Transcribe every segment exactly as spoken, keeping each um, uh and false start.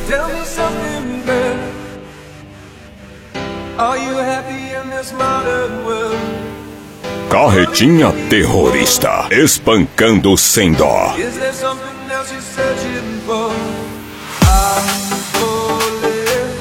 Tell me something, girl. Are you happy in this modern world? Carretinha Terrorista, espancando sem dó. Is there something else you're searching for? I'm falling.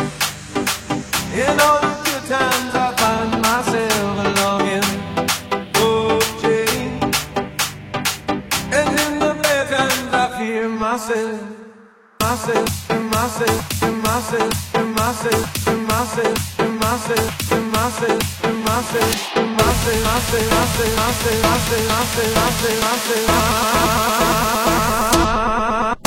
In all the good times I find myself longing for change, and in the bad times I fear myself, myself, and myself, and myself, and myself, and myself, and myself, and myself, and myself, and myself, myself, myself, myself, myself, myself, myself, myself.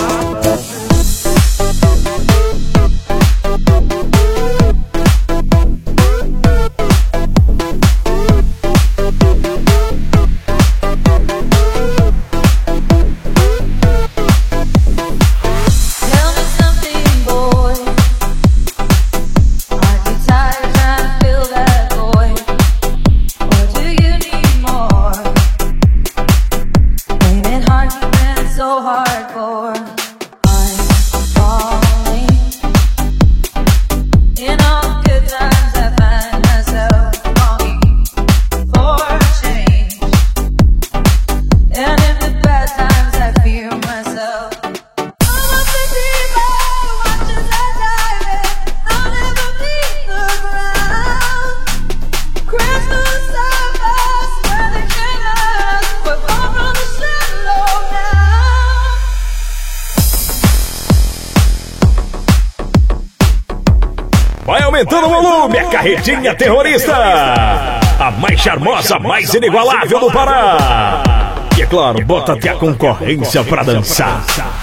Vai aumentando o volume, a Carretinha Terrorista, a mais charmosa, mais inigualável do Pará. E é claro, bota até a concorrência pra dançar.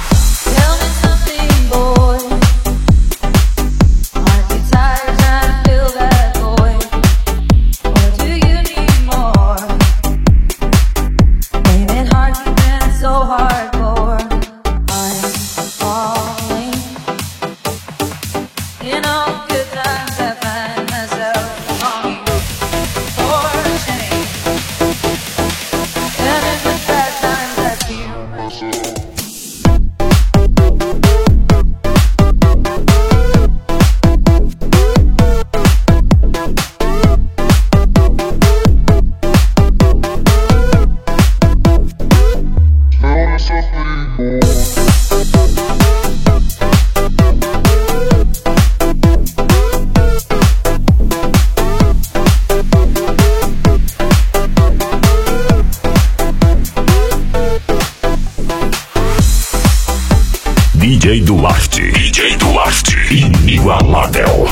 D J Duarte, D J Duarte, inigualável.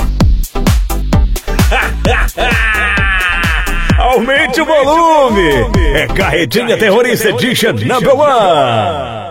Aumente o volume! É Carretinha Terrorista Edition Number One.